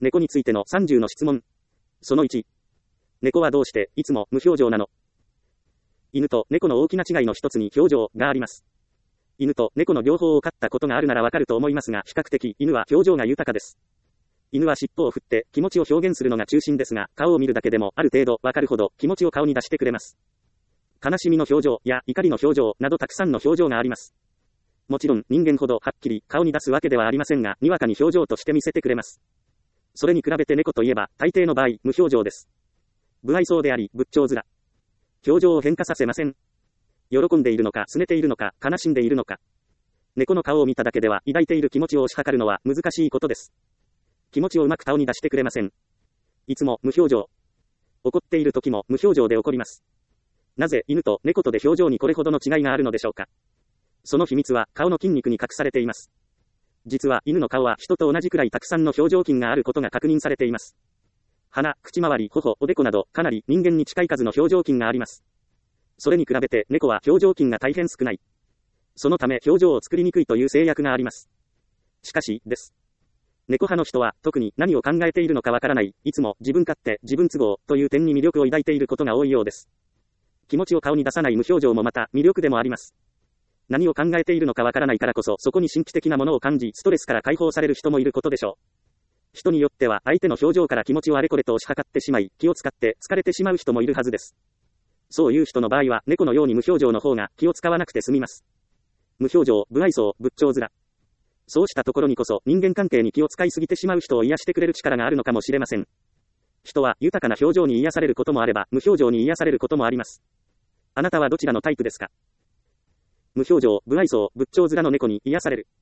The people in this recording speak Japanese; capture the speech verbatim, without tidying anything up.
猫についてのさんじゅうの質問。そのいち。猫はどうしていつも無表情なの？犬と猫の大きな違いの一つに表情があります。犬と猫の両方を飼ったことがあるならわかると思いますが、比較的犬は表情が豊かです。犬は尻尾を振って気持ちを表現するのが中心ですが、顔を見るだけでもある程度わかるほど気持ちを顔に出してくれます。悲しみの表情や怒りの表情などたくさんの表情があります。もちろん人間ほどはっきり顔に出すわけではありませんが、にわかに表情として見せてくれます。それに比べて猫といえば、大抵の場合、無表情です。無愛想であり、仏頂面。表情を変化させません。喜んでいるのか、拗ねているのか、悲しんでいるのか。猫の顔を見ただけでは、抱いている気持ちを推し量るのは難しいことです。気持ちをうまく顔に出してくれません。いつも無表情。怒っている時も無表情で怒ります。なぜ犬と猫とで表情にこれほどの違いがあるのでしょうか。その秘密は顔の筋肉に隠されています。実は犬の顔は人と同じくらいたくさんの表情筋があることが確認されています。鼻、口周り、頬、おでこなどかなり人間に近い数の表情筋があります。それに比べて猫は表情筋が大変少ない。そのため表情を作りにくいという制約があります。しかし、です。猫派の人は特に何を考えているのかわからない、いつも自分勝手、自分都合という点に魅力を抱いていることが多いようです。気持ちを顔に出さない無表情もまた魅力でもあります。何を考えているのかわからないからこそそこに神秘的なものを感じストレスから解放される人もいることでしょう。人によっては相手の表情から気持ちをあれこれと推し量ってしまい、気を使って疲れてしまう人もいるはずです。そういう人の場合は猫のように無表情の方が気を使わなくて済みます。無表情、無愛想、仏頂面。そうしたところにこそ人間関係に気を使いすぎてしまう人を癒してくれる力があるのかもしれません。人は豊かな表情に癒されることもあれば無表情に癒されることもあります。あなたはどちらのタイプですか？無表情、無愛想、仏頂面の猫に癒される。